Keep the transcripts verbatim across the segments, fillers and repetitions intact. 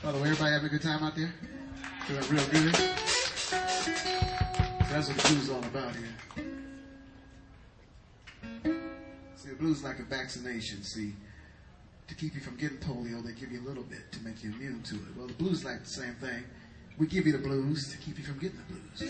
By the way, everybody having a good time out there? Feeling real good? So that's what the blues is all about here. See, the blues is like a vaccination. See, to keep you from getting polio, they give you a little bit to make you immune to it. Well, the blues is like the same thing. We give you the blues to keep you from getting the blues.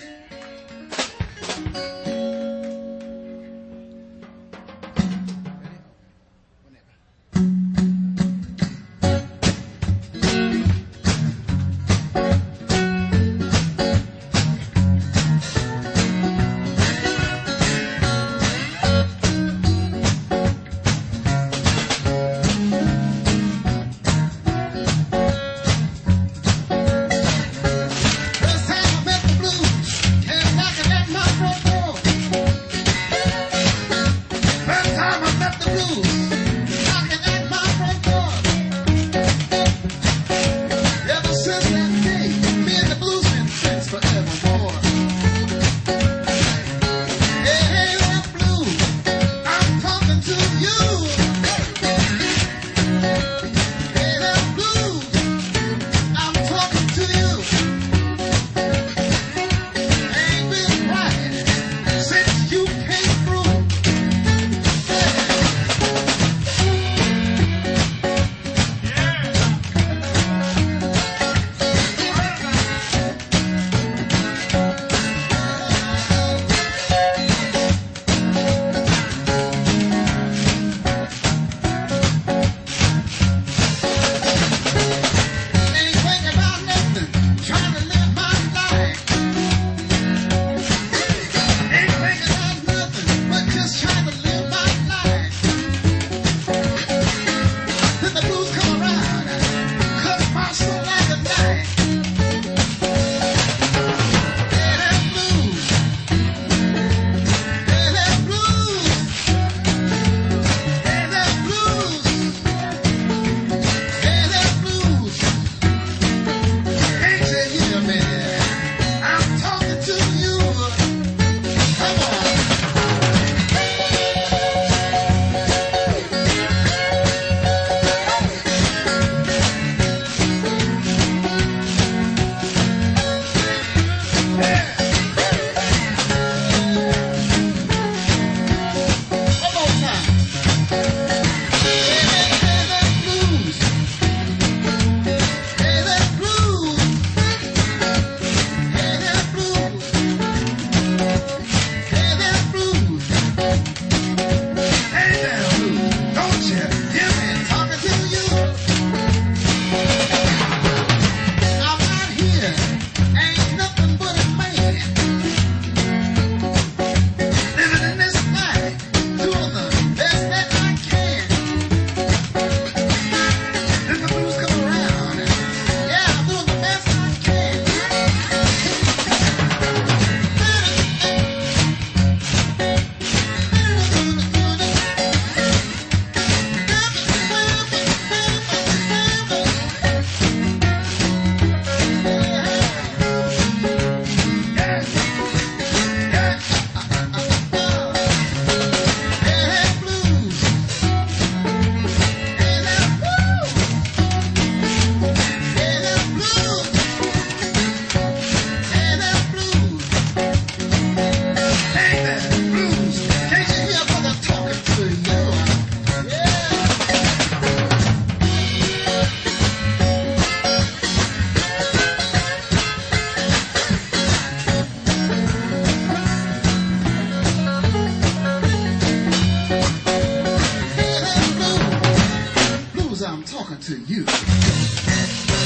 I'm talking to you.